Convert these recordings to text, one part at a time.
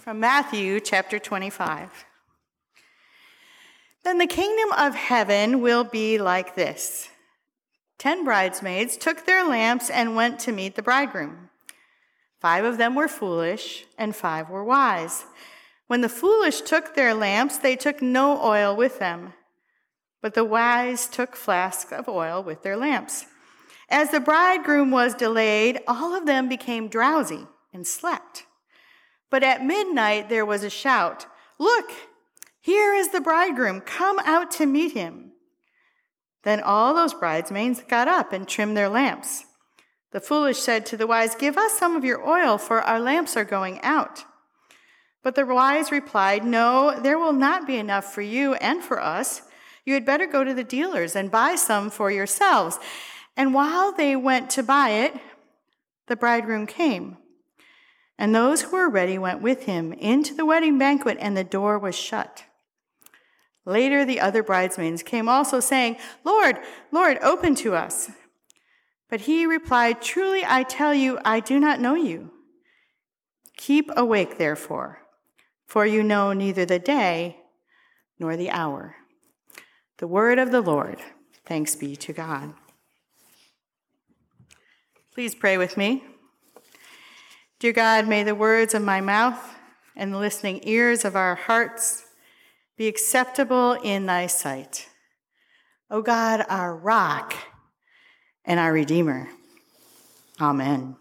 From Matthew chapter 25. Then the kingdom of heaven will be like this. 10 bridesmaids took their lamps and went to meet the bridegroom. 5 of them were foolish, and 5 were wise. When the foolish took their lamps, they took no oil with them. But the wise took flasks of oil with their lamps. As the bridegroom was delayed, all of them became drowsy and slept. But at midnight there was a shout, "Look, here is the bridegroom, come out to meet him." Then all those bridesmaids got up and trimmed their lamps. The foolish said to the wise, "Give us some of your oil, for our lamps are going out." But the wise replied, "No, there will not be enough for you and for us. You had better go to the dealers and buy some for yourselves." And while they went to buy it, the bridegroom came. And those who were ready went with him into the wedding banquet, and the door was shut. Later the other bridesmaids came also, saying, "Lord, Lord, open to us." But he replied, "Truly I tell you, I do not know you. Keep awake, therefore, for you know neither the day nor the hour." The word of the Lord. Thanks be to God. Please pray with me. Dear God, may the words of my mouth and the listening ears of our hearts be acceptable in thy sight. O God, our rock and our Redeemer. Amen.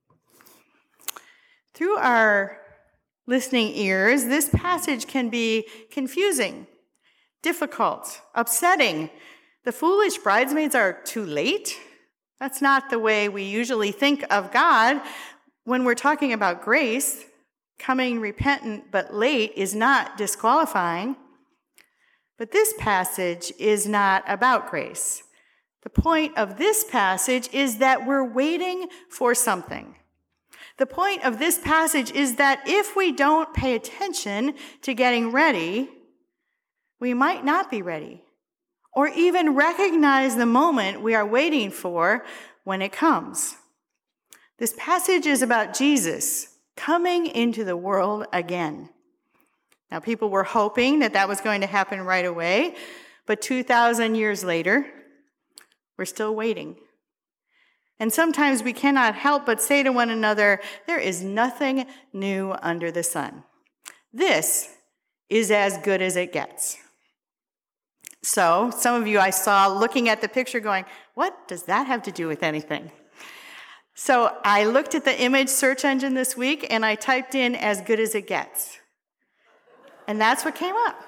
Through our listening ears, this passage can be confusing, difficult, upsetting. The foolish bridesmaids are too late. That's not the way we usually think of God. When we're talking about grace, coming repentant but late is not disqualifying. But this passage is not about grace. The point of this passage is that we're waiting for something. The point of this passage is that if we don't pay attention to getting ready, we might not be ready, or even recognize the moment we are waiting for when it comes. This passage is about Jesus coming into the world again. Now, people were hoping that that was going to happen right away, but 2,000 years later, we're still waiting. And sometimes we cannot help but say to one another, there is nothing new under the sun. This is as good as it gets. So, some of you I saw looking at the picture going, what does that have to do with anything? So I looked at the image search engine this week and I typed in "as good as it gets." And that's what came up.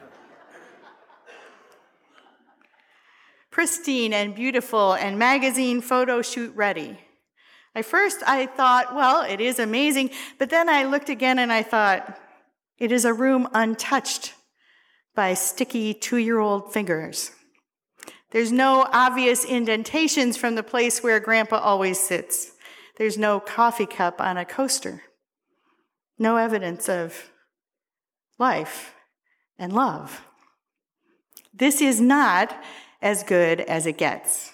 Pristine and beautiful and magazine photo shoot ready. At first I thought, well, it is amazing. But then I looked again and I thought, it is a room untouched by sticky 2-year-old fingers. There's no obvious indentations from the place where Grandpa always sits. There's no coffee cup on a coaster. No evidence of life and love. This is not as good as it gets.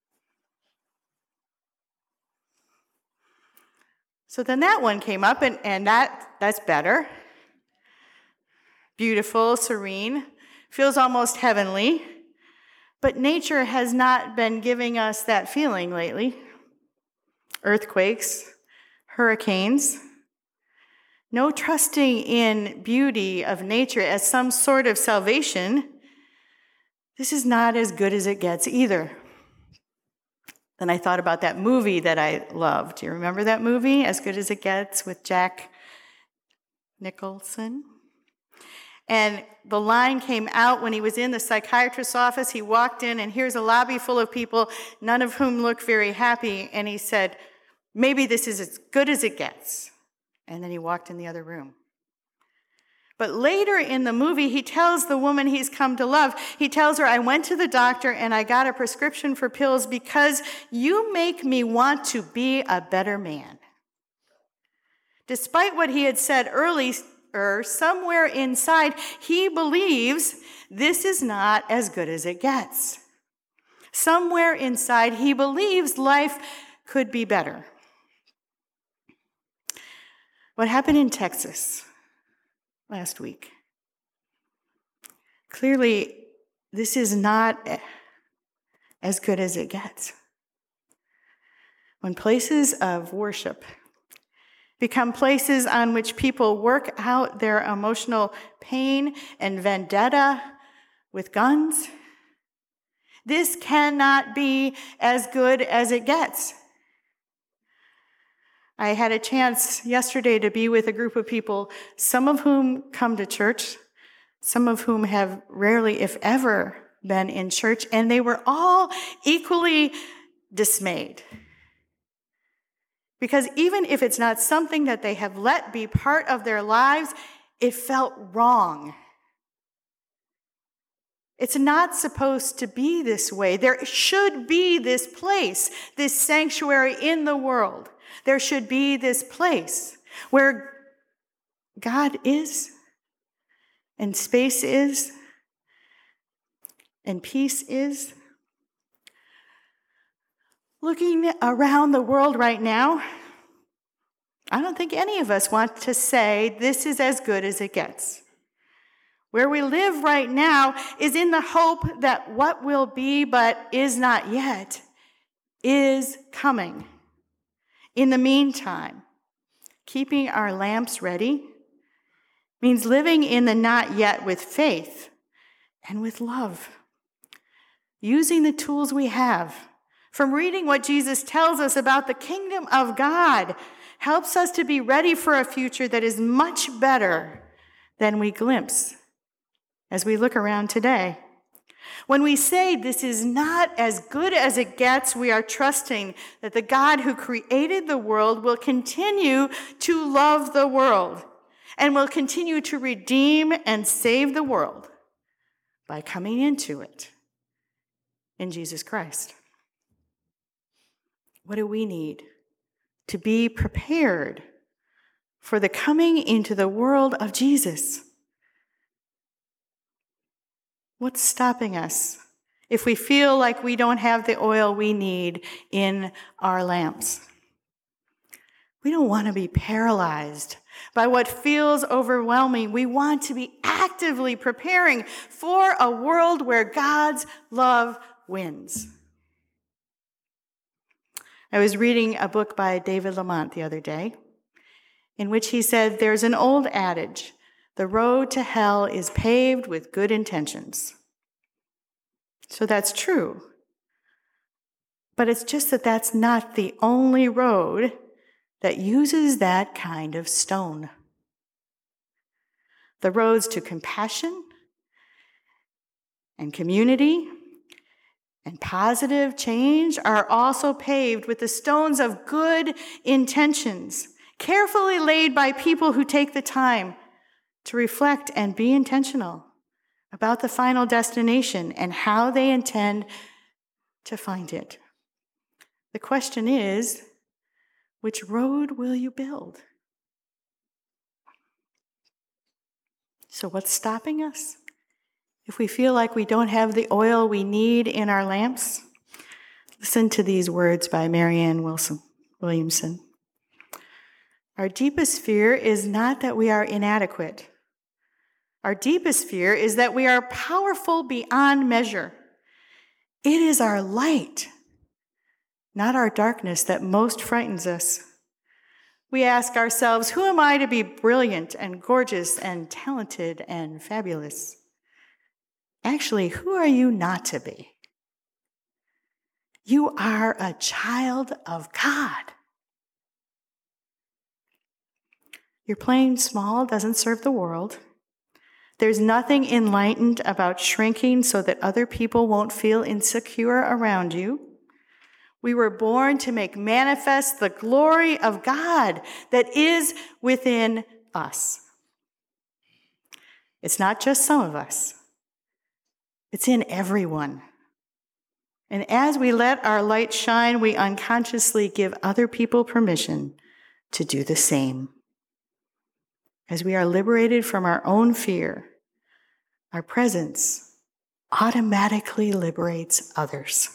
So then that one came up, and that's better. Beautiful, serene, feels almost heavenly. But nature has not been giving us that feeling lately. Earthquakes, hurricanes. No trusting in beauty of nature as some sort of salvation. This is not as good as it gets either. Then I thought about that movie that I loved. Do you remember that movie, As Good as It Gets, with Jack Nicholson? And the line came out when he was in the psychiatrist's office. He walked in, and here's a lobby full of people, none of whom look very happy. And he said, maybe this is as good as it gets. And then he walked in the other room. But later in the movie, he tells the woman he's come to love, he tells her, I went to the doctor and I got a prescription for pills because you make me want to be a better man. Despite what he had said earlier, somewhere inside, he believes this is not as good as it gets. Somewhere inside, he believes life could be better. What happened in Texas last week. Clearly, this is not as good as it gets. When places of worship become places on which people work out their emotional pain and vendetta with guns, this cannot be as good as it gets. I had a chance yesterday to be with a group of people, some of whom come to church, some of whom have rarely, if ever, been in church, and they were all equally dismayed. Because even if it's not something that they have let be part of their lives, it felt wrong. It's not supposed to be this way. There should be this place, this sanctuary in the world. There should be this place where God is, and space is, and peace is. Looking around the world right now, I don't think any of us want to say this is as good as it gets. Where we live right now is in the hope that what will be but is not yet is coming. In the meantime, keeping our lamps ready means living in the not yet with faith and with love. Using the tools we have from reading what Jesus tells us about the kingdom of God helps us to be ready for a future that is much better than we glimpse as we look around today. When we say this is not as good as it gets, we are trusting that the God who created the world will continue to love the world and will continue to redeem and save the world by coming into it in Jesus Christ. What do we need to be prepared for the coming into the world of Jesus? What's stopping us if we feel like we don't have the oil we need in our lamps? We don't want to be paralyzed by what feels overwhelming. We want to be actively preparing for a world where God's love wins. I was reading a book by David Lamont the other day, in which he said, there's an old adage, the road to hell is paved with good intentions. So that's true. But it's just that that's not the only road that uses that kind of stone. The roads to compassion and community and positive change are also paved with the stones of good intentions, carefully laid by people who take the time to reflect and be intentional about the final destination and how they intend to find it. The question is, which road will you build? So what's stopping us? If we feel like we don't have the oil we need in our lamps, listen to these words by Marianne Williamson. Our deepest fear is not that we are inadequate. Our deepest fear is that we are powerful beyond measure. It is our light, not our darkness, that most frightens us. We ask ourselves, who am I to be brilliant and gorgeous and talented and fabulous? Actually, who are you not to be? You are a child of God. Your playing small doesn't serve the world. There's nothing enlightened about shrinking so that other people won't feel insecure around you. We were born to make manifest the glory of God that is within us. It's not just some of us. It's in everyone. And as we let our light shine, we unconsciously give other people permission to do the same. As we are liberated from our own fear, our presence automatically liberates others.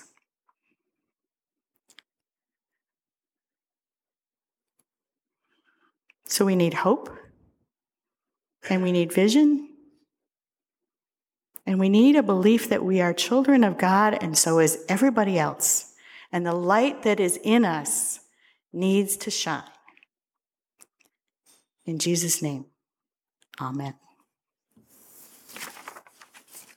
So we need hope, And we need vision. And we need a belief that we are children of God, and so is everybody else. And the light that is in us needs to shine. In Jesus' name, amen.